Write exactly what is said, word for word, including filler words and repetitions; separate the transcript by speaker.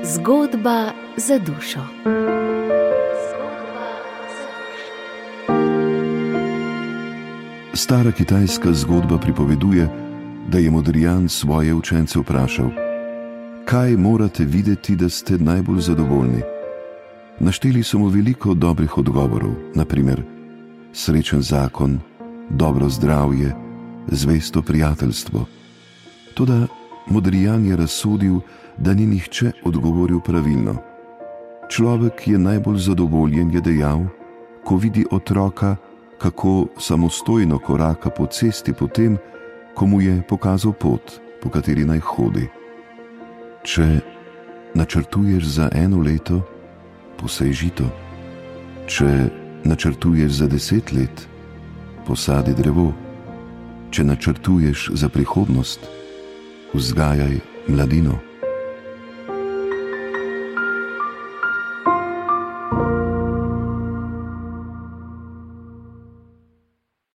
Speaker 1: Zgodba za dušo.
Speaker 2: Stara kitajska zgodba pripoveduje, da je Modrijan svoje učence vprašal: kaj morate videti, da ste najbolj zadovoljni? Našteli so mu veliko dobrih odgovorov, na primer srečen zakon, dobro zdravje, zvesto prijateljstvo. Toda Modrijan je razsodil, da ni nihče odgovoril pravilno. Človek je najbolj zadovoljen, je dejal, ko vidi otroka, kako samostojno koraka po cesti, potem, ko mu je pokazal pot, po kateri naj hodi. Če načrtuješ za eno leto, posej žito. Če načrtuješ za deset let, posadi drevo. Če načrtuješ za prihodnost, vzgajaj mladino.